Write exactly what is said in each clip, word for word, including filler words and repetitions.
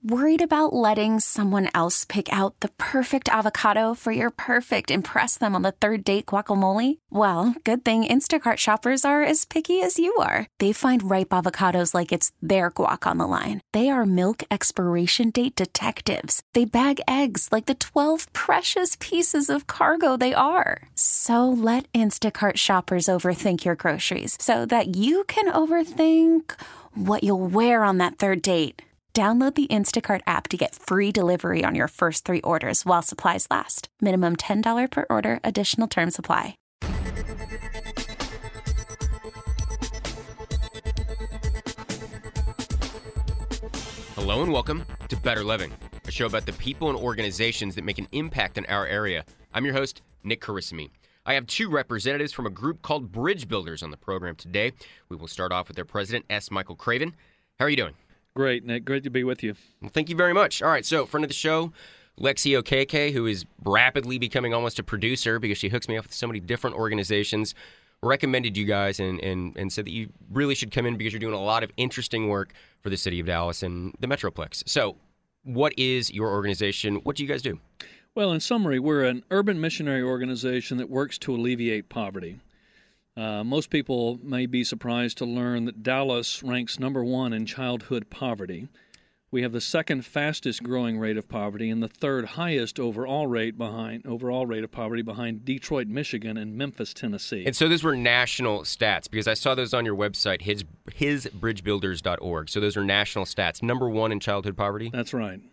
Worried about letting someone else pick out the perfect avocado for your perfect impress them on the third date guacamole? Well, good thing Instacart shoppers are as picky as you are. They find ripe avocados like it's their guac on the line. They are milk expiration date detectives. They bag eggs like the twelve precious pieces of cargo they are. So let Instacart shoppers overthink your groceries so that you can overthink what you'll wear on that third date. Download the Instacart app to get free delivery on your first three orders while supplies last. Minimum ten dollars per order. Additional terms apply. Hello and welcome to Better Living, a show about the people and organizations that make an impact in our area. I'm your host, Nick Carissimi. I have two representatives from a group called Bridge Builders on the program today. We will start off with their president, S. Michael Craven. How are you doing? Great, Nick. Great to be with you. Well, thank you very much. All right, so friend of the show, Lexi Okeke, who is rapidly becoming almost a producer because she hooks me up with so many different organizations, recommended you guys and, and, and said that you really should come in because you're doing a lot of interesting work for the city of Dallas and the Metroplex. So what is your organization? What do you guys do? Well, in summary, we're an urban missionary organization that works to alleviate poverty. Uh, most people may be surprised to learn that Dallas ranks number one in childhood poverty. We have the second fastest growing rate of poverty and the third highest overall rate behind overall rate of poverty behind Detroit, Michigan, and Memphis, Tennessee. And so those were national stats because I saw those on your website, his his bridge builders dot org. So those are national stats. Number one in childhood poverty. That's right.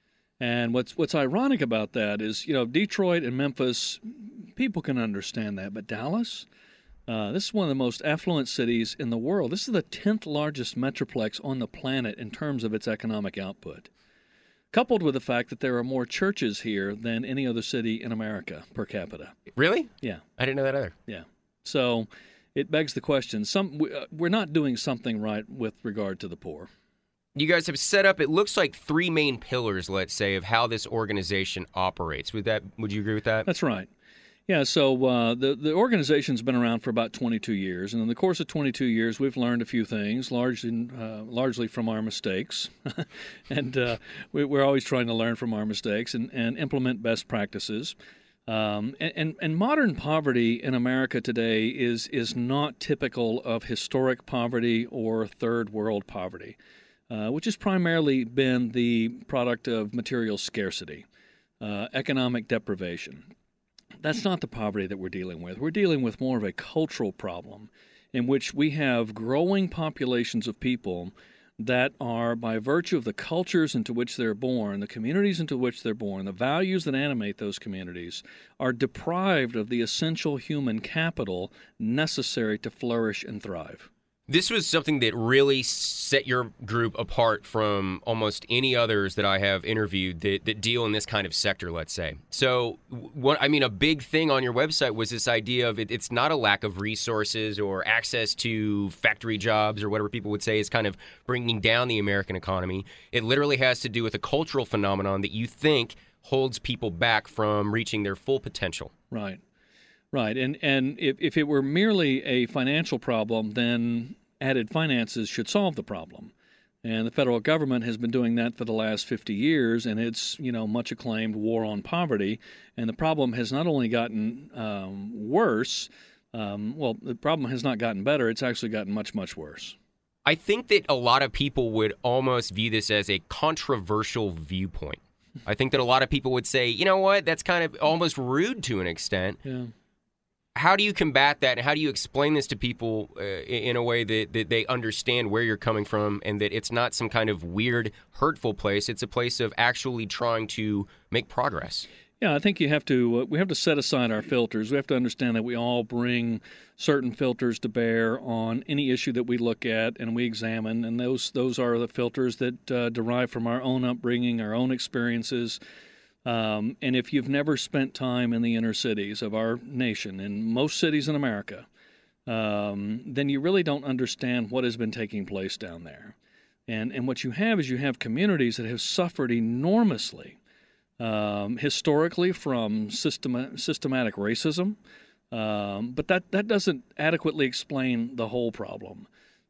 And what's what's ironic about that is, you know, Detroit and Memphis, people can understand that, but Dallas. Uh, this is one of the most affluent cities in the world. This is the tenth largest metroplex on the planet in terms of its economic output, coupled with the fact that there are more churches here than any other city in America per capita. Really? Yeah. I didn't know that either. Yeah. So it begs the question, some we're not doing something right with regard to the poor. You guys have set up, it looks like three main pillars, let's say, of how this organization operates. Would that? Would you agree with that? That's right. Yeah, so uh, the, the organization's been around for about twenty-two years, and in the course of twenty-two years, we've learned a few things, largely, uh, largely from our mistakes. and uh, we, we're always trying to learn from our mistakes and, and implement best practices. Um, and, and, and modern poverty in America today is, is not typical of historic poverty or third world poverty, uh, which has primarily been the product of material scarcity, uh, economic deprivation. That's not the poverty that we're dealing with. We're dealing with more of a cultural problem in which we have growing populations of people that are, by virtue of the cultures into which they're born, the communities into which they're born, the values that animate those communities, are deprived of the essential human capital necessary to flourish and thrive. This was something that really set your group apart from almost any others that I have interviewed that, that deal in this kind of sector, let's say. So, what I mean, a big thing on your website was this idea of it, it's not a lack of resources or access to factory jobs or whatever people would say is kind of bringing down the American economy. It literally has to do with a cultural phenomenon that you think holds people back from reaching their full potential. Right. Right, and and if, if it were merely a financial problem, then added finances should solve the problem. And the federal government has been doing that for the last fifty years, and it's, you know, much acclaimed war on poverty. And the problem has not only gotten um, worse, um, well, the problem has not gotten better, it's actually gotten much, much worse. I think that a lot of people would almost view this as a controversial viewpoint. I think that a lot of people would say, you know what, that's kind of almost rude to an extent. Yeah. How do you combat that, and how do you explain this to people uh, in a way that, that they understand where you're coming from and that it's not some kind of weird, hurtful place? It's a place of actually trying to make progress. Yeah, I think you have to. Uh, we have to set aside our filters. We have to understand that we all bring certain filters to bear on any issue that we look at and we examine, and those those are the filters that uh, derive from our own upbringing, our own experiences. Um, and if you've never spent time in the inner cities of our nation, in most cities in America, um, then you really don't understand what has been taking place down there. And and what you have is you have communities that have suffered enormously, um, historically from system, systematic racism, um, but that, that doesn't adequately explain the whole problem.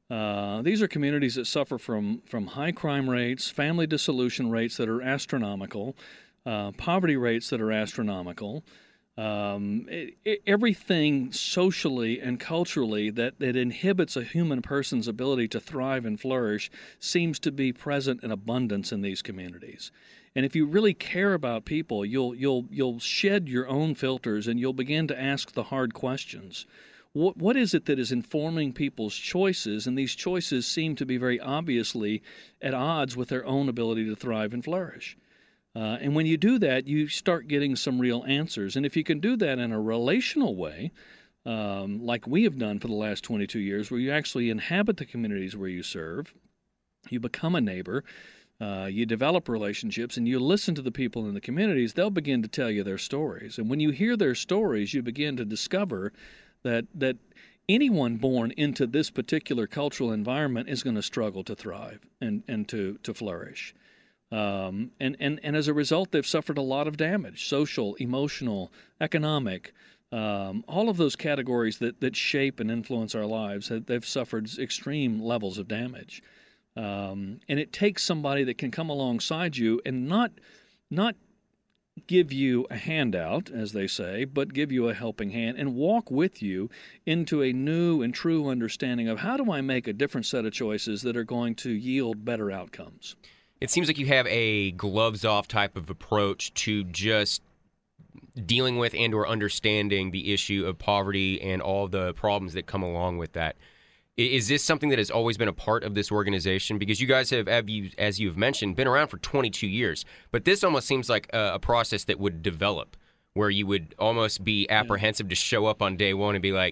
Uh, these are communities that suffer from, from high crime rates, family dissolution rates that are astronomical, uh, poverty rates that are astronomical. Um, it, it, everything socially and culturally that, that inhibits a human person's ability to thrive and flourish seems to be present in abundance in these communities. And if you really care about people, you'll you'll you'll shed your own filters and you'll begin to ask the hard questions. What what is it that is informing people's choices? And these choices seem to be very obviously at odds with their own ability to thrive and flourish. Uh, and when you do that, you start getting some real answers. And if you can do that in a relational way, um, like we have done for the last twenty-two years, where you actually inhabit the communities where you serve, you become a neighbor, uh, you develop relationships, and you listen to the people in the communities, they'll begin to tell you their stories. And when you hear their stories, you begin to discover that that anyone born into this particular cultural environment is going to struggle to thrive and, and to, to flourish. Um, and, and, and as a result, they've suffered a lot of damage, social, emotional, economic, um, all of those categories that, that shape and influence our lives, they've suffered extreme levels of damage. Um, and it takes somebody that can come alongside you and not not give you a handout, as they say, but give you a helping hand and walk with you into a new and true understanding of how do I make a different set of choices that are going to yield better outcomes. It seems like you have a gloves-off type of approach to just dealing with and or understanding the issue of poverty and all the problems that come along with that. Is this something that has always been a part of this organization? Because you guys have, as you've mentioned, been around for twenty-two years. But this almost seems like a, a process that would develop, where you would almost be apprehensive yeah. to show up on day one and be like,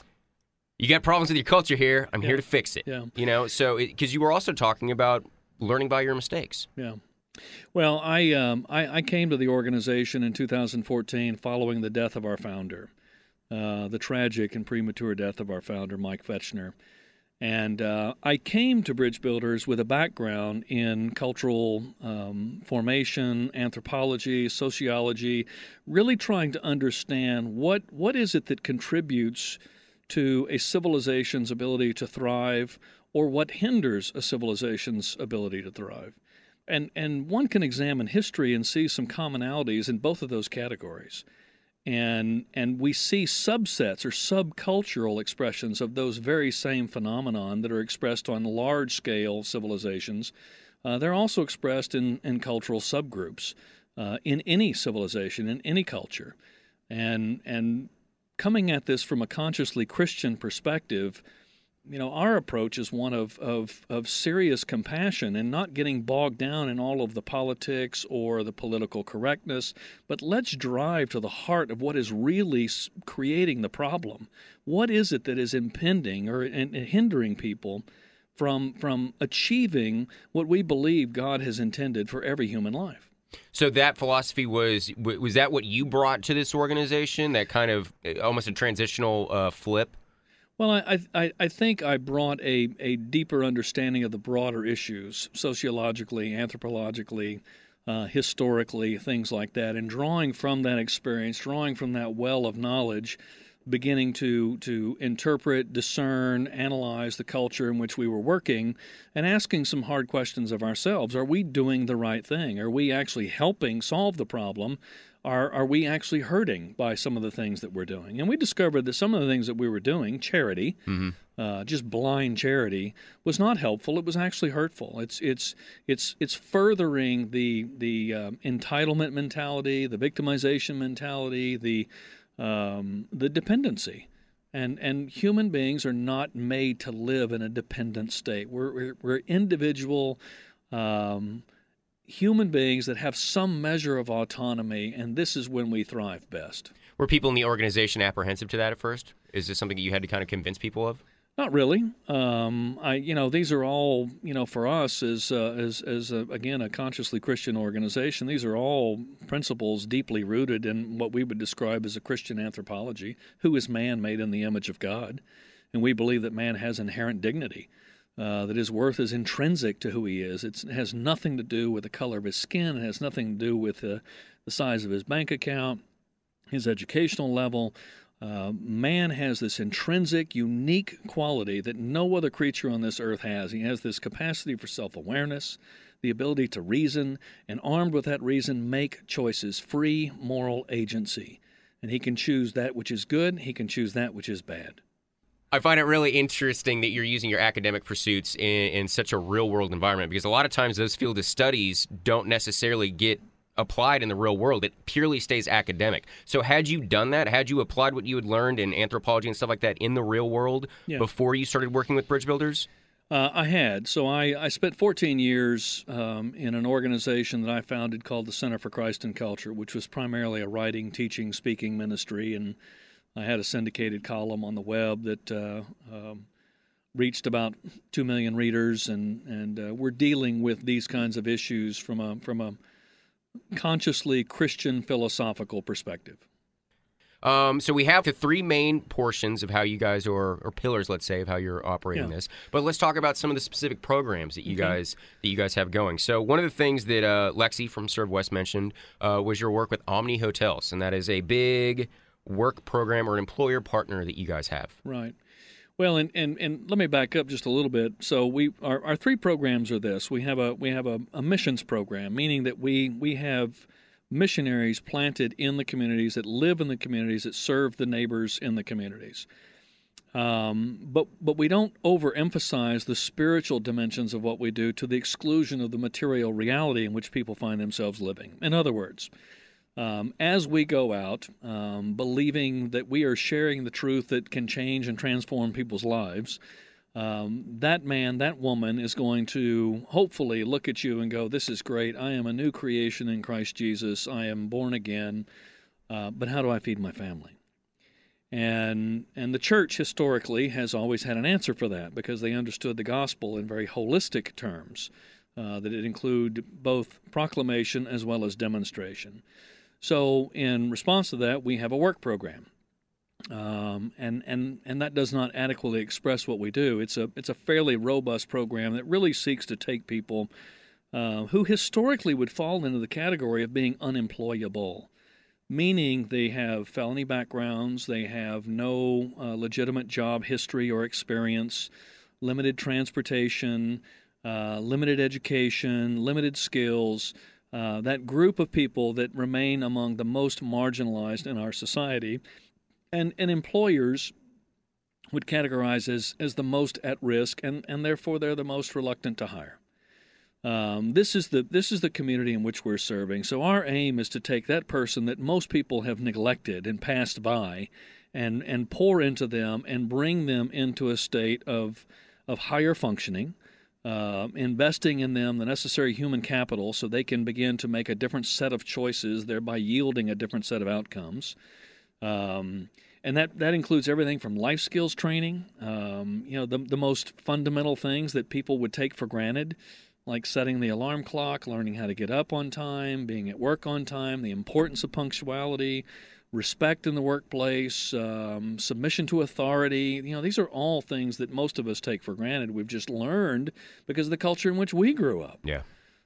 you got problems with your culture here. I'm yeah. here to fix it. Yeah. You know, so because you were also talking about learning by your mistakes. Yeah. Well, I, um, I I came to the organization in two thousand fourteen following the death of our founder. Uh, the tragic and premature death of our founder, Mike Fetchner. And uh, I came to Bridge Builders with a background in cultural um, formation, anthropology, sociology, really trying to understand what what is it that contributes to a civilization's ability to thrive, or what hinders a civilization's ability to thrive. And, and one can examine history and see some commonalities in both of those categories. And and we see subsets or subcultural expressions of those very same phenomenon that are expressed on large-scale civilizations. Uh, they're also expressed in, in cultural subgroups uh, in any civilization, in any culture. And and coming at this from a consciously Christian perspective, you know, our approach is one of, of, of serious compassion and not getting bogged down in all of the politics or the political correctness, but let's drive to the heart of what is really creating the problem. What is it that is impending or and, and hindering people from from achieving what we believe God has intended for every human life? So that philosophy was was that what you brought to this organization? That kind of almost a transitional uh, flip. Well, I, I I think I brought a, a deeper understanding of the broader issues, sociologically, anthropologically, uh, historically, things like that, and drawing from that experience, drawing from that well of knowledge, beginning to, to interpret, discern, analyze the culture in which we were working, and asking some hard questions of ourselves. Are we doing the right thing? Are we actually helping solve the problem? Are are we actually hurting by some of the things that we're doing? And we discovered that some of the things that we were doing, charity, mm-hmm. uh, just blind charity, was not helpful. It was actually hurtful. It's it's it's it's furthering the the um, entitlement mentality, the victimization mentality, the um, the dependency. And and human beings are not made to live in a dependent state. We're we're, we're individual. Um, human beings that have some measure of autonomy, and this is when we thrive best. Were people in the organization apprehensive to that at first? Is this something that you had to kind of convince people of? Not really. Um, I, you know, these are all, you know, for us as, uh, as, as a, again, a consciously Christian organization, these are all principles deeply rooted in what we would describe as a Christian anthropology. Who is man made in the image of God? And we believe that man has inherent dignity. Uh, that his worth is intrinsic to who he is. It's, it has nothing to do with the color of his skin. It has nothing to do with uh, the size of his bank account, his educational level. Uh, man has this intrinsic, unique quality that no other creature on this earth has. He has this capacity for self-awareness, the ability to reason, and armed with that reason, make choices, free moral agency. And he can choose that which is good, he can choose that which is bad. I find it really interesting that you're using your academic pursuits in, in such a real-world environment, because a lot of times those field of studies don't necessarily get applied in the real world. It purely stays academic. So had you done that, had you applied what you had learned in anthropology and stuff like that in the real world yeah. before you started working with bridge builders? Uh, I had. So I, I spent fourteen years um, in an organization that I founded called the Center for Christ and Culture, which was primarily a writing, teaching, speaking ministry, and I had a syndicated column on the web that uh, um, reached about two million readers, and and uh, we're dealing with these kinds of issues from a from a consciously Christian philosophical perspective. Um, so we have the three main portions of how you guys are, or pillars, let's say, of how you're operating yeah. this. But let's talk about some of the specific programs that you okay. guys that you guys have going. So one of the things that uh, Lexi from Serve West mentioned uh, was your work with Omni Hotels, and that is a big work program or an employer partner that you guys have. Right. Well, and, and, and let me back up just a little bit. So we our, our three programs are this. We have a we have a, a missions program, meaning that we we have missionaries planted in the communities, that live in the communities, that serve the neighbors in the communities. Um, but but we don't overemphasize the spiritual dimensions of what we do to the exclusion of the material reality in which people find themselves living. In other words, Um, as we go out, um, believing that we are sharing the truth that can change and transform people's lives, um, that man, that woman is going to hopefully look at you and go, this is great. I am a new creation in Christ Jesus. I am born again. Uh, but how do I feed my family? And and the church historically has always had an answer for that, because they understood the gospel in very holistic terms, uh, that it include both proclamation as well as demonstration. So in response to that, we have a work program, um, and and and that does not adequately express what we do. It's a it's a fairly robust program that really seeks to take people uh, who historically would fall into the category of being unemployable, meaning they have felony backgrounds, they have no uh, legitimate job history or experience, limited transportation, uh, limited education, limited skills. Uh, that group of people that remain among the most marginalized in our society, and, and employers would categorize as, as the most at risk, and, and therefore they're the most reluctant to hire. Um, this is the this is the community in which we're serving. So our aim is to take that person that most people have neglected and passed by, and and pour into them and bring them into a state of of higher functioning. Uh, investing in them the necessary human capital so they can begin to make a different set of choices, thereby yielding a different set of outcomes. Um, and that, that includes everything from life skills training, um, you know, the, the most fundamental things that people would take for granted, like setting the alarm clock, learning how to get up on time, being at work on time, the importance of punctuality, respect in the workplace, um, submission to authority. You know, these are all things that most of us take for granted. We've just learned because of the culture in which we grew up. Yeah.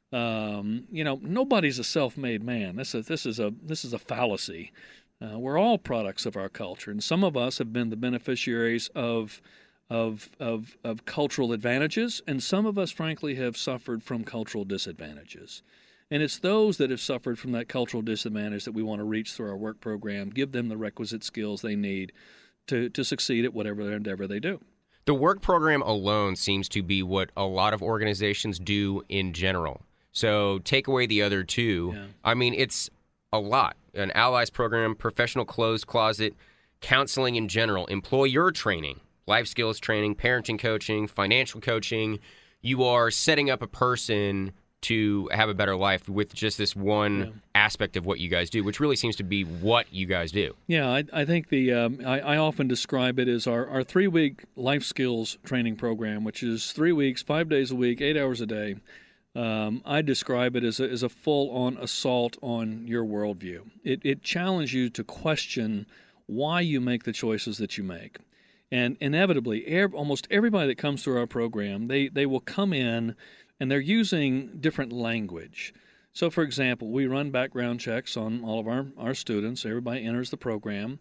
Um, you know, nobody's a self-made man. This is this is a this is a fallacy. Uh, we're all products of our culture, and some of us have been the beneficiaries of of of of cultural advantages, and some of us, frankly, have suffered from cultural disadvantages. And it's those that have suffered from that cultural disadvantage that we want to reach through our work program, give them the requisite skills they need to, to succeed at whatever endeavor they do. The work program alone seems to be what a lot of organizations do in general. So take away the other two. Yeah. I mean, it's a lot. An Allies program, professional clothes closet, counseling in general, employer training, life skills training, parenting coaching, financial coaching. You are setting up a person to have a better life with just this one yeah. aspect of what you guys do, which really seems to be what you guys do. Yeah, I, I think the um, I, I often describe it as our, our three-week life skills training program, which is three weeks, five days a week, eight hours a day. Um, I describe it as a, as a full-on assault on your worldview. It, it challenges you to question why you make the choices that you make. And inevitably, ev- almost everybody that comes through our program, they, they will come in and they're using different language. So, for example, we run background checks on all of our, our students. Everybody enters the program.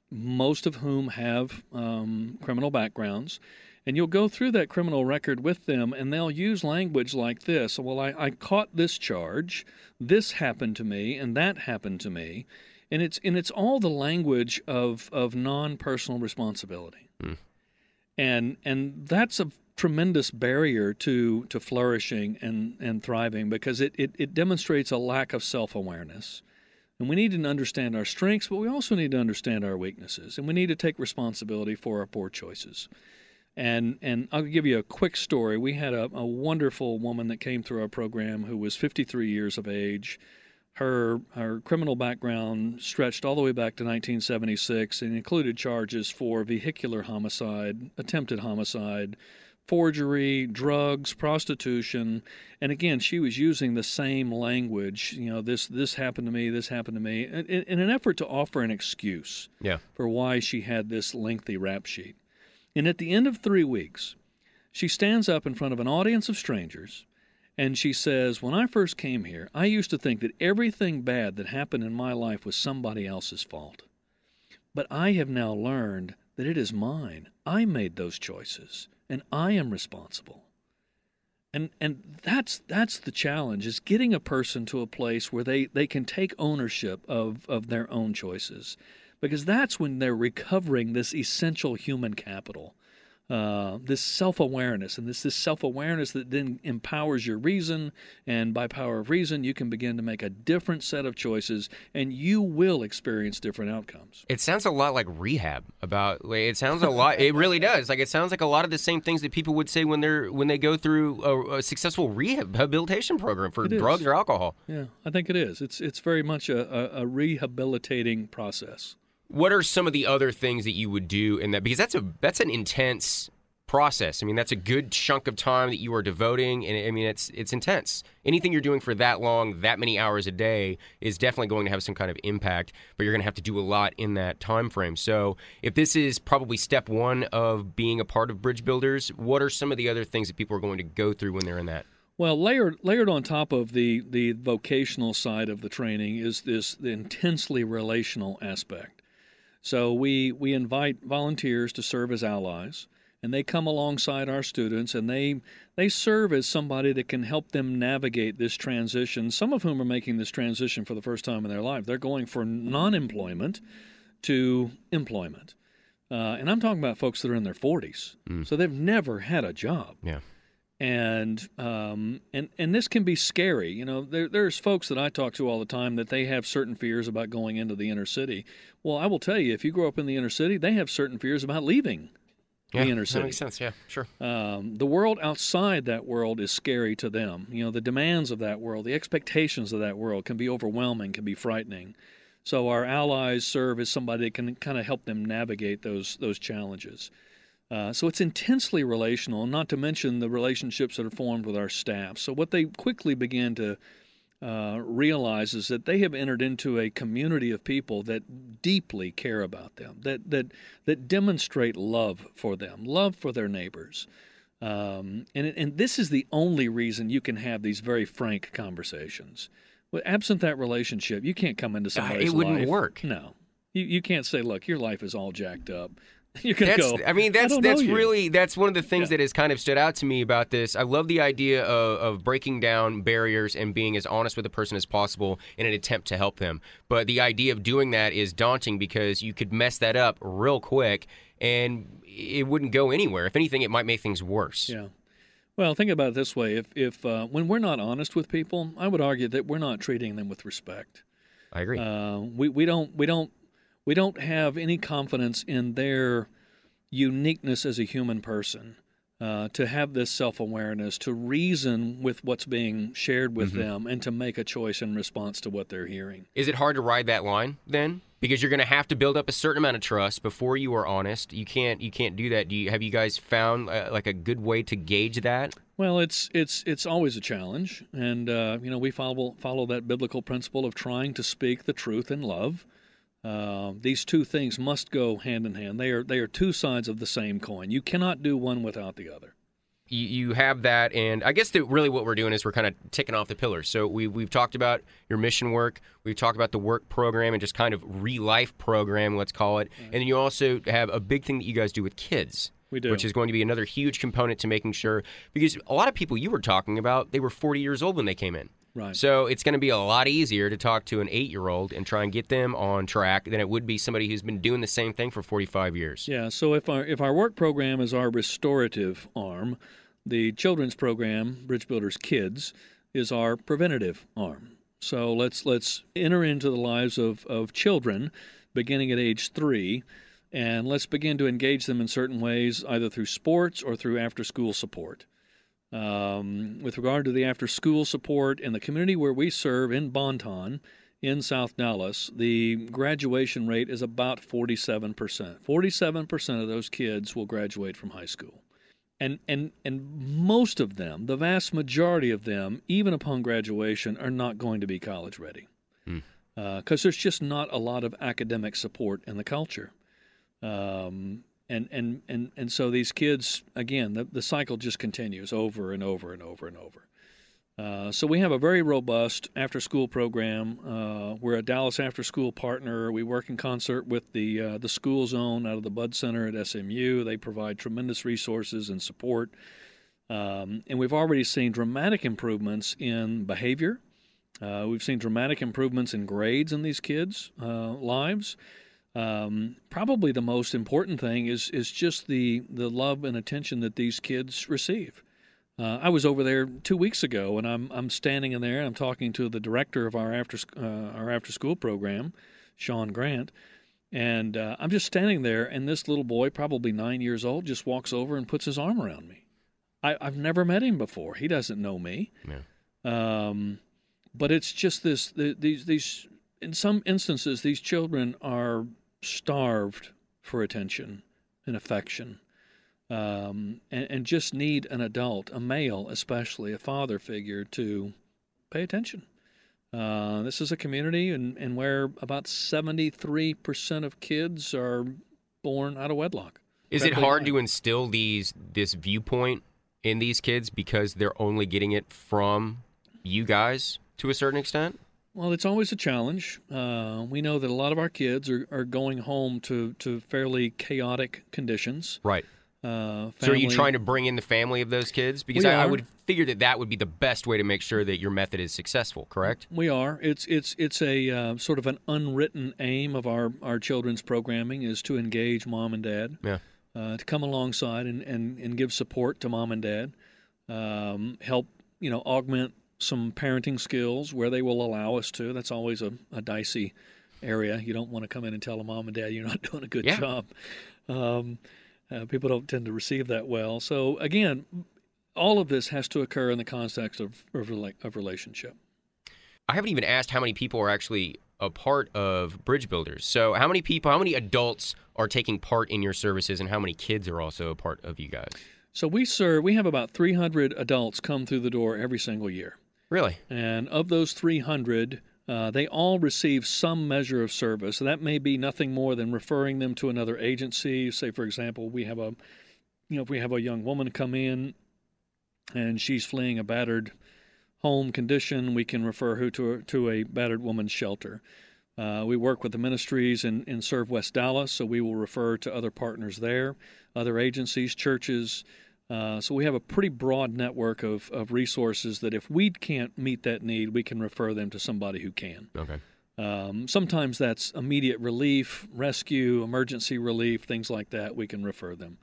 most of whom have um, criminal backgrounds. And you'll go through that criminal record with them, and they'll use language like this. Well, I, I caught this charge, this happened to me, and that happened to me. And it's and it's all the language of, of non-personal responsibility. Mm. And and that's a tremendous barrier to, to flourishing and, and thriving, because it, it, it demonstrates a lack of self-awareness. And we need to understand our strengths, but we also need to understand our weaknesses. And we need to take responsibility for our poor choices. And and I'll give you a quick story. We had a, a wonderful woman that came through our program who was fifty-three years of age. Her her criminal background stretched all the way back to nineteen seventy-six and included charges for vehicular homicide, attempted homicide, forgery, drugs, prostitution. And again, she was using the same language. You know, this this happened to me, this happened to me, in, in an effort to offer an excuse yeah. for why she had this lengthy rap sheet. And at the end of three weeks, she stands up in front of an audience of strangers, and she says, when I first came here, I used to think that everything bad that happened in my life was somebody else's fault. But I have now learned that it is mine. I made those choices, and I am responsible. And and that's that's the challenge, is getting a person to a place where they, they can take ownership of, of their own choices. Because that's when they're recovering this essential human capital, uh, this self-awareness, and this, this self-awareness that then empowers your reason, and by power of reason, you can begin to make a different set of choices, and you will experience different outcomes. It sounds a lot like rehab. About it sounds a lot. It really does. Like it sounds like a lot of the same things that people would say when they're when they go through a, a successful rehabilitation program for drugs or alcohol. Yeah, I think it is. It's it's very much a, a, a rehabilitating process. What are some of the other things that you would do in that? Because that's a that's an intense process. I mean, that's a good chunk of time that you are devoting, and I mean, it's it's intense. Anything you're doing for that long, that many hours a day, is definitely going to have some kind of impact. But you're going to have to do a lot in that time frame. So, if this is probably step one of being a part of Bridge Builders, what are some of the other things that people are going to go through when they're in that? Well, layered layered on top of the the vocational side of the training is this the intensely relational aspect. So we, we invite volunteers to serve as allies, and they come alongside our students, and they they serve as somebody that can help them navigate this transition, some of whom are making this transition for the first time in their life. They're going from non-employment to employment. Uh, and I'm talking about folks that are in their forties, mm. so they've never had a job. Yeah. And um, and and this can be scary. You know, there, there's folks that I talk to all the time that they have certain fears about going into the inner city. Well, I will tell you, if you grow up in the inner city, they have certain fears about leaving yeah, the inner city. That makes sense. Yeah, sure. Um, the world outside that world is scary to them. You know, the demands of that world, the expectations of that world can be overwhelming, can be frightening. So our allies serve as somebody that can kind of help them navigate those those challenges. Uh, so it's intensely relational, not to mention the relationships that are formed with our staff. So what they quickly begin to uh, realize is that they have entered into a community of people that deeply care about them, that that that demonstrate love for them, love for their neighbors. Um, and and this is the only reason you can have these very frank conversations. Well, absent that relationship, you can't come into somebody's life. Uh, it wouldn't life. work. No, you you can't say, "Look, your life is all jacked up." You're gonna that's, go. I mean, that's I that's you. really that's one of the things Yeah. that has kind of stood out to me about this. I love the idea of, of breaking down barriers and being as honest with a person as possible in an attempt to help them. But the idea of doing that is daunting because you could mess that up real quick and it wouldn't go anywhere. If anything, it might make things worse. Yeah. Well, think about it this way: if if uh, when we're not honest with people, I would argue that we're not treating them with respect. I agree. Uh, we we don't we don't we don't have any confidence in their uniqueness as a human person, uh, to have this self-awareness, to reason with what's being shared with mm-hmm. them, and to make a choice in response to what they're hearing. Is it hard to ride that line then? Because you're going to have to build up a certain amount of trust before you are honest. You can't you can't do that. Do you have you guys found uh, like a good way to gauge that? Well, it's it's it's always a challenge, and uh, you know we follow follow that biblical principle of trying to speak the truth in love. Uh, these two things must go hand in hand. They are they are two sides of the same coin. You cannot do one without the other. you, you have that, and I guess that really what we're doing is we're kind of ticking off the pillars. So we, we've talked about your mission work, we've talked about the work program and just kind of re-life program, let's call it, and then you also have a big thing that you guys do with kids. We do. Which is going to be another huge component to making sure, because a lot of people you were talking about, they were forty years old when they came in. Right. So it's going to be a lot easier to talk to an eight-year-old and try and get them on track than it would be somebody who's been doing the same thing for forty-five years. Yeah, so if our if our work program is our restorative arm, the children's program, Bridge Builders Kids, is our preventative arm. So let's let's enter into the lives of, of children beginning at age three, and let's begin to engage them in certain ways, either through sports or through after-school support. Um, with regard to the after-school support in the community where we serve in Bonton, in South Dallas, the graduation rate is about forty-seven percent. forty-seven percent of those kids will graduate from high school. And, and, and most of them, the vast majority of them, even upon graduation, are not going to be college ready. Because hmm. uh, there's just not a lot of academic support in the culture. Um, and, and, and, and so these kids, again, the, the cycle just continues over and over and over and over. Uh, so we have a very robust after-school program. Uh, we're a Dallas after-school partner. We work in concert with the uh, the school zone out of the Bud Center at S M U. They provide tremendous resources and support. Um, and we've already seen dramatic improvements in behavior. Uh, we've seen dramatic improvements in grades in these kids' uh, lives. Um, probably the most important thing is is just the, the love and attention that these kids receive. Uh, I was over there two weeks ago, and I'm I'm standing in there, and I'm talking to the director of our after uh, our after school program, Sean Grant, and uh, I'm just standing there, and this little boy, probably nine years old, just walks over and puts his arm around me. I, I've never met him before. He doesn't know me, yeah. um, but it's just this the, these these in some instances these children are starved for attention and affection. Um, and, and just need an adult, a male especially, a father figure to pay attention. Uh, this is a community and, and where about seventy-three percent of kids are born out of wedlock. Is it hard to instill these this viewpoint in these kids because they're only getting it from you guys to a certain extent? Well, it's always a challenge. Uh, we know that a lot of our kids are, are going home to, to fairly chaotic conditions. Right. Uh, so are you trying to bring in the family of those kids? Because I, I would figure that that would be the best way to make sure that your method is successful, correct? We are. It's it's it's a uh, sort of an unwritten aim of our, our children's programming is to engage mom and dad, yeah. uh, to come alongside and, and, and give support to mom and dad, um, help you know augment some parenting skills where they will allow us to. That's always a, a dicey area. You don't want to come in and tell a mom and dad you're not doing a good yeah. job. Um, Uh, people don't tend to receive that well. So, again, all of this has to occur in the context of, of, of relationship. I haven't even asked how many people are actually a part of Bridge Builders. So how many people, how many adults are taking part in your services, and how many kids are also a part of you guys? So we serve, we have about three hundred adults come through the door every single year. Really? And of those three hundred, Uh, they all receive some measure of service. So that may be nothing more than referring them to another agency. Say, for example, we have a, you know, if we have a young woman come in and she's fleeing a battered home condition, we can refer her to a, to a battered woman's shelter. Uh, we work with the ministries in, in Serve West Dallas, so we will refer to other partners there, other agencies, churches. Uh, so we have a pretty broad network of, of resources that if we can't meet that need, we can refer them to somebody who can. Okay. Um, sometimes that's immediate relief, rescue, emergency relief, things like that. We can refer them.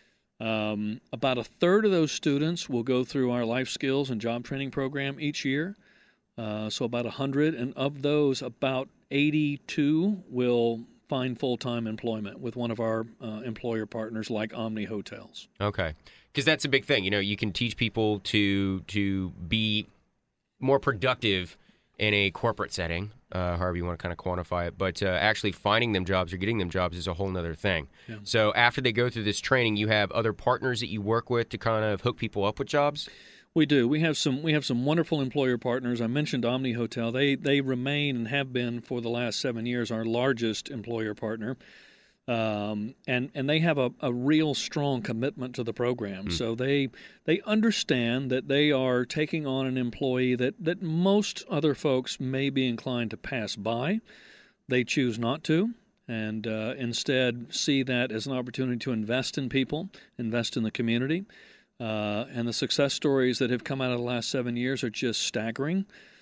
Um, about a third of those students will go through our life skills and job training program each year. Uh, so about one hundred, and of those, about eighty-two will find full-time employment with one of our uh, employer partners like Omni Hotels. Okay. Because that's a big thing. You know, you can teach people to to be more productive in a corporate setting, uh, however you want to kind of quantify it. But uh, actually finding them jobs or getting them jobs is a whole other thing. Yeah. So after they go through this training, you have other partners that you work with to kind of hook people up with jobs? We do. We have some we have some wonderful employer partners. I mentioned Omni Hotel. They they remain and have been for the last seven years our largest employer partner. Um, and and they have a, a real strong commitment to the program. Mm. So they they understand that they are taking on an employee that, that most other folks may be inclined to pass by. They choose not to, and uh, instead see that as an opportunity to invest in people, invest in the community. Uh, and the success stories that have come out of the last seven years are just staggering.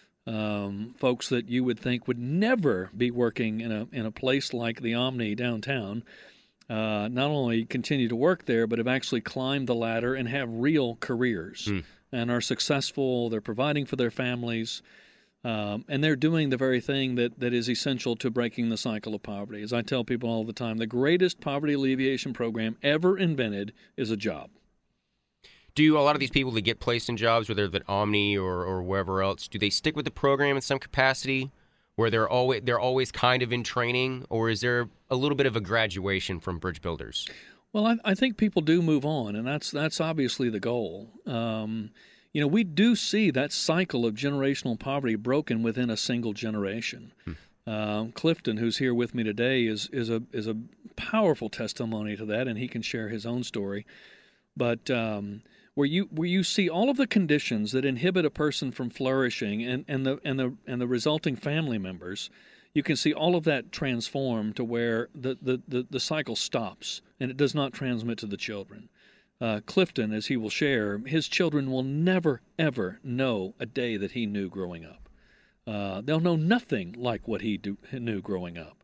Um, folks that you would think would never be working in a in a place like the Omni downtown, uh, not only continue to work there, but have actually climbed the ladder and have real careers mm. and are successful. They're providing for their families, um, and they're doing the very thing that, that is essential to breaking the cycle of poverty. As I tell people all the time, the greatest poverty alleviation program ever invented is a job. Do a lot of these people that get placed in jobs, whether they're at Omni or, or wherever else, do they stick with the program in some capacity where they're always they're always kind of in training, or is there a little bit of a graduation from Bridge Builders? Well, I, I think people do move on, and that's that's obviously the goal. Um, you know, we do see that cycle of generational poverty broken within a single generation. Hmm. Uh, Clifton, who's here with me today, is is a is a powerful testimony to that, and he can share his own story. But um, where you where you see all of the conditions that inhibit a person from flourishing, and, and the and the and the resulting family members, you can see all of that transform to where the, the, the, the cycle stops and it does not transmit to the children. Uh, Clifton, as he will share, his children will never, ever know a day that he knew growing up. Uh, they'll know nothing like what he do, knew growing up.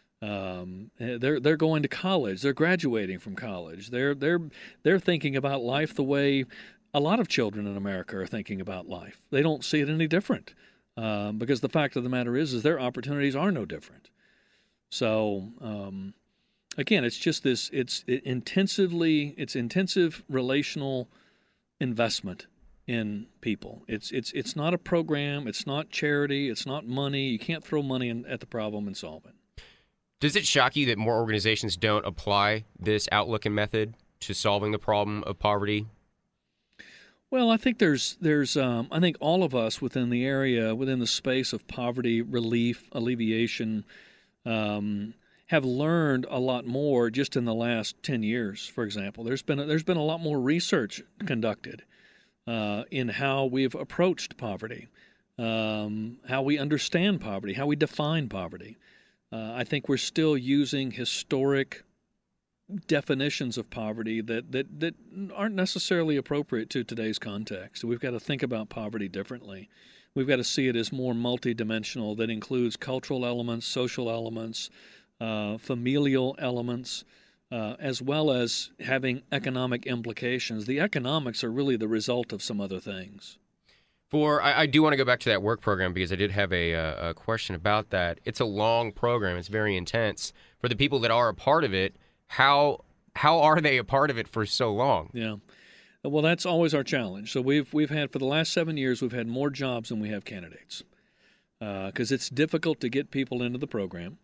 Um, they're they're going to college. They're graduating from college. They're they're they're thinking about life the way a lot of children in America are thinking about life. They don't see it any different, um, because the fact of the matter is, is their opportunities are no different. So um, again, it's just this. It's it intensively. It's intensive relational investment in people. It's it's it's not a program. It's not charity. It's not money. You can't throw money in, at the problem and solve it. Does it shock you that more organizations don't apply this outlook and method to solving the problem of poverty? Well, I think there's there's um, I think all of us within the area, within the space of poverty relief, alleviation, um, have learned a lot more just in the last ten years. For example, there's been a, there's been a lot more research conducted uh, in how we've approached poverty, um, how we understand poverty, how we define poverty. Uh, I think we're still using historic definitions of poverty that, that, that aren't necessarily appropriate to today's context. We've got to think about poverty differently. We've got to see it as more multidimensional, that includes cultural elements, social elements, uh, familial elements, uh, as well as having economic implications. The economics are really the result of some other things. For I, I do want to go back to that work program because I did have a, a question about that. It's a long program. It's very intense. For the people that are a part of it, how how are they a part of it for so long? Yeah. Well, that's always our challenge. So we've we've had, for the last seven years, we've had more jobs than we have candidates, because uh, it's difficult to get people into the program.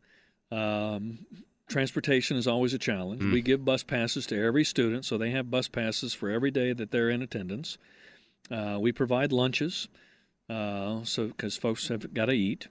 Um, transportation is always a challenge. Mm. We give bus passes to every student, so they have bus passes for every day that they're in attendance. Uh, we provide lunches, uh, so because folks have got to eat,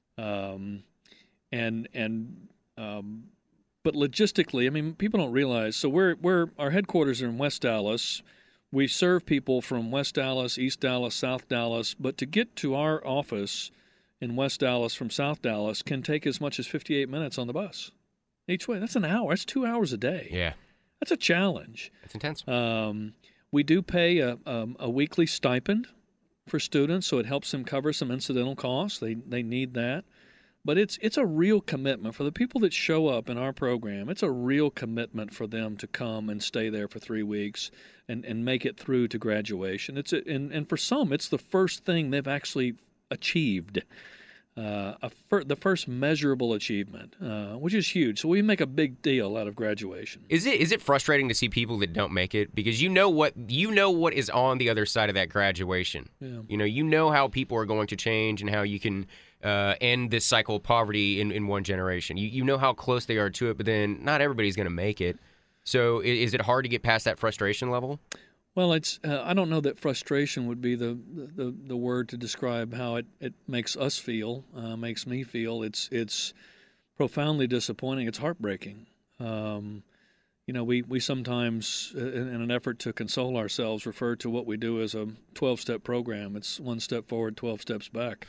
um, and and um, but logistically, I mean, people don't realize. So we're we're our headquarters are in West Dallas. We serve people from West Dallas, East Dallas, South Dallas, but to get to our office in West Dallas from South Dallas can take as much as fifty-eight minutes on the bus each way. That's an hour. That's two hours a day. Yeah, that's a challenge. That's intense. Um, We do pay a, um, a weekly stipend for students, so it helps them cover some incidental costs. They they need that. But it's it's a real commitment for the people that show up in our program. It's a real commitment for them to come and stay there for three weeks and, and make it through to graduation. It's a, and, and for some, it's the first thing they've actually achieved, uh, a fir- the first measurable achievement, uh, which is huge. So we make a big deal out of graduation. Is it is it frustrating to see people that don't make it, because you know what you know what is on the other side of that graduation? Yeah. You know, you know how people are going to change and how you can uh, end this cycle of poverty in, in one generation. You you know how close they are to it, but then not everybody's going to make it. So is it hard to get past that frustration level? Well, it's uh, I don't know that frustration would be the, the, the word to describe how it, it makes us feel, uh, makes me feel. It's it's profoundly disappointing. It's heartbreaking. Um, you know, we, we sometimes, in, in an effort to console ourselves, refer to what we do as a twelve-step program. It's one step forward, twelve steps back.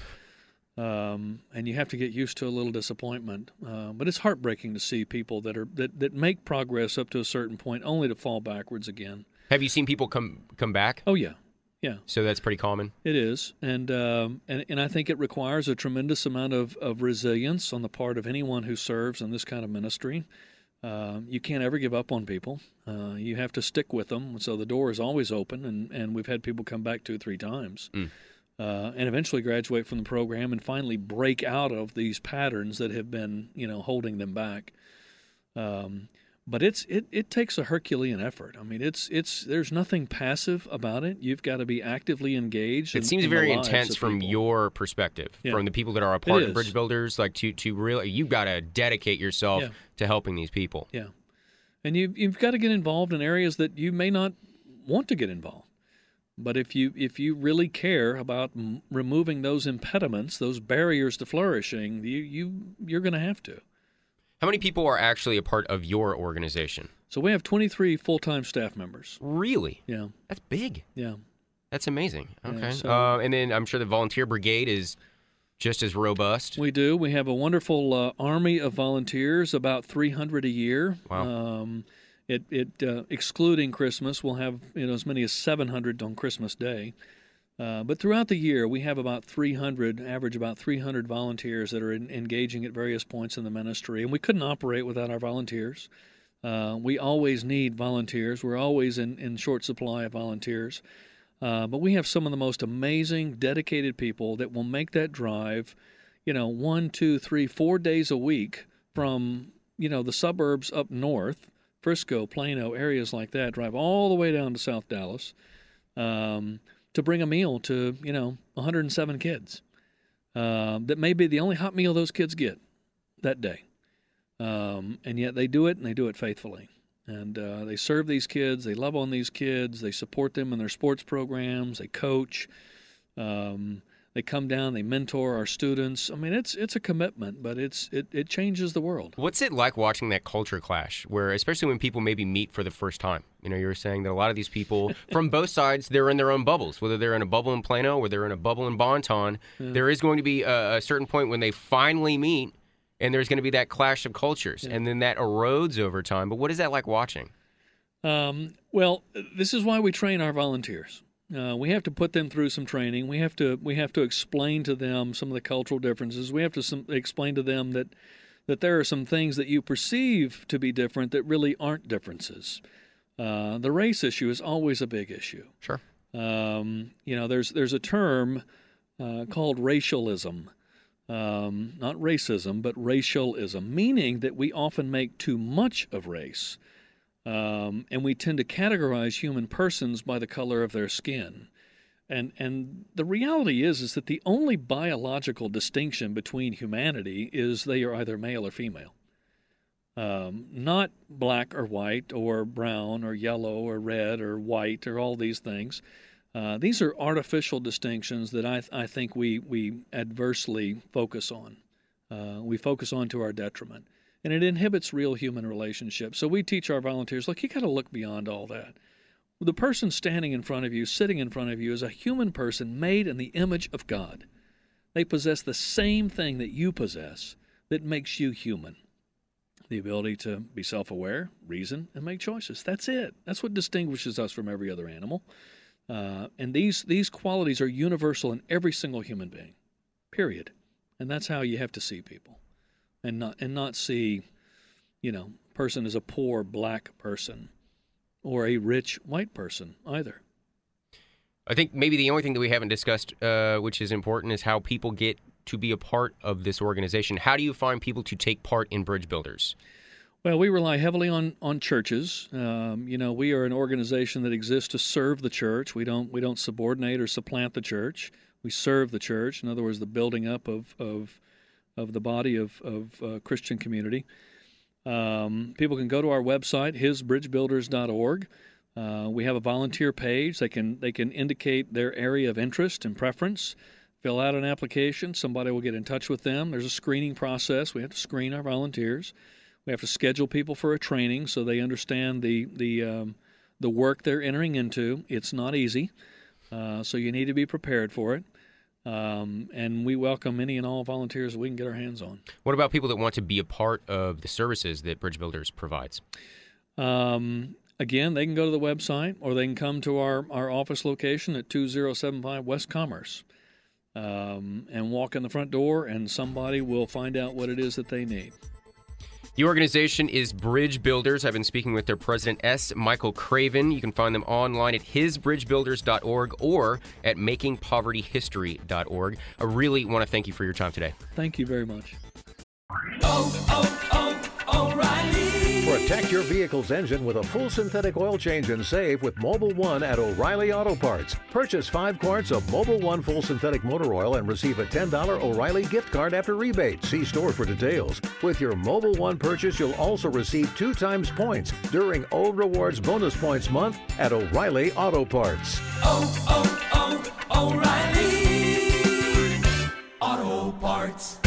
Um, and you have to get used to a little disappointment. Uh, but it's heartbreaking to see people that are that, that make progress up to a certain point only to fall backwards again. Have you seen people come come back? Oh, yeah. Yeah. So that's pretty common? It is. And um, and, and I think it requires a tremendous amount of, of resilience on the part of anyone who serves in this kind of ministry. Uh, you can't ever give up on people. Uh, you have to stick with them. So the door is always open, and, and we've had people come back two or three times. Mm. Uh, and eventually graduate from the program and finally break out of these patterns that have been, you know, holding them back. Um, but it's it, it takes a Herculean effort. I mean, it's it's there's nothing passive about it. You've got to be actively engaged. It in, seems in very the lives intense of from people. your perspective, Yeah. from the people that are a part It of Bridge is. Builders. Like to to really, you've got to dedicate yourself Yeah. to helping these people. Yeah, and you you've got to get involved in areas that you may not want to get involved. But if you if you really care about m- removing those impediments, those barriers to flourishing, you you you're going to have to. How many people are actually a part of your organization? So we have twenty-three full-time staff members. Really? Yeah, That's big. yeah. That's amazing. Yeah, Okay. so- uh, and then I'm sure the volunteer brigade is just as robust. We do. We have a wonderful uh, army of volunteers, about three hundred a year. Wow. Um, it it uh, excluding Christmas, we'll have you know as many as seven hundred on Christmas Day. Uh, but throughout the year, we have about three hundred, average about three hundred volunteers that are in, engaging at various points in the ministry. And we couldn't operate without our volunteers. Uh, we always need volunteers. We're always in, in short supply of volunteers. Uh, but we have some of the most amazing, dedicated people that will make that drive, you know, one, two, three, four days a week from, you know, the suburbs up north, Frisco, Plano, areas like that, drive all the way down to South Dallas um, to bring a meal to, you know, one hundred seven kids. Uh, that may be the only hot meal those kids get that day. Um, and yet they do it, and they do it faithfully. And uh, they serve these kids. They love on these kids. They support them in their sports programs. They coach. Um, they come down. They mentor our students. I mean, it's it's a commitment, but it's it, it changes the world. What's it like watching that culture clash, where especially when people maybe meet for the first time? You know, you were saying that a lot of these people from both sides, they're in their own bubbles, whether they're in a bubble in Plano or they're in a bubble in Bonton. Yeah. There is going to be a, a certain point when they finally meet, and there's going to be that clash of cultures, yeah. and then that erodes over time. But what is that like watching? Um, well, this is why we train our volunteers. Uh, we have to put them through some training. We have to we have to explain to them some of the cultural differences. We have to some, explain to them that that there are some things that you perceive to be different that really aren't differences. Uh, the race issue is always a big issue. Sure. Um, you know, there's there's a term uh, called racialism. Um, not racism, but racialism, meaning that we often make too much of race. Um, and we tend to categorize human persons by the color of their skin. And and the reality is is that the only biological distinction between humanity is they are either male or female. Um, not black or white or brown or yellow or red or white or all these things. Uh, these are artificial distinctions that I, I think we, we adversely focus on. Uh, we focus on to our detriment. And it inhibits real human relationships. So we teach our volunteers, look, you got to look beyond all that. The person standing in front of you, sitting in front of you, is a human person made in the image of God. They possess the same thing that you possess that makes you human. The ability to be self-aware, reason, and make choices. That's it. That's what distinguishes us from every other animal. Uh, and these these qualities are universal in every single human being, period. And that's how you have to see people. And not and not see, you know, person as a poor black person or a rich white person either. I think maybe the only thing that we haven't discussed, uh, which is important, is how people get to be a part of this organization. How do you find people to take part in Bridge Builders? Well, we rely heavily on on churches. Um, you know, we are an organization that exists to serve the church. We don't we don't subordinate or supplant the church. We serve the church. In other words, the building up of of of the body of, of uh, Christian community. Um, people can go to our website, his bridge builders dot org. Uh, we have a volunteer page. They can they can indicate their area of interest and preference, fill out an application. Somebody will get in touch with them. There's a screening process. We have to screen our volunteers. We have to schedule people for a training so they understand the the um, the work they're entering into. It's not easy, uh, so you need to be prepared for it. Um, and we welcome any and all volunteers that we can get our hands on. What about people that want to be a part of the services that Bridge Builders provides? Um, again, they can go to the website, or they can come to our, our office location at two oh seven five West Commerce um, and walk in the front door, and somebody will find out what it is that they need. The organization is Bridge Builders. I've been speaking with their president, S. Michael Craven. You can find them online at his bridge builders dot org or at making poverty history dot org. I really want to thank you for your time today. Thank you very much. Oh, oh, oh, O'Reilly. Protect your vehicle's engine with a full synthetic oil change and save with Mobil one at O'Reilly Auto Parts. Purchase five quarts of Mobil one full synthetic motor oil and receive a ten dollars O'Reilly gift card after rebate. See store for details. With your Mobil one purchase, you'll also receive two times points during O Rewards Bonus Points Month at O'Reilly Auto Parts. Oh, oh, oh, O'Reilly Auto Parts.